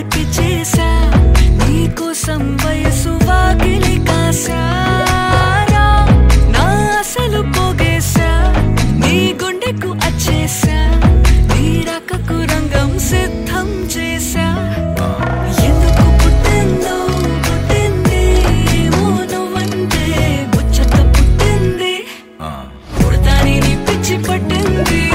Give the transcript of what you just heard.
గోడకి చేసా నీకోసం వయసు వాకిలి కాసారా నా అసలు పోగేశా నీ గుండెకు అచ్చేసా నీ రాకకు రంగం సిద్ధం చేసా ఎందుకు పుట్టిందో పుట్టింది ఏమో నువ్వంటే ముచ్చట పుట్టింది పుడతాని నీ పిచ్చి పట్టింది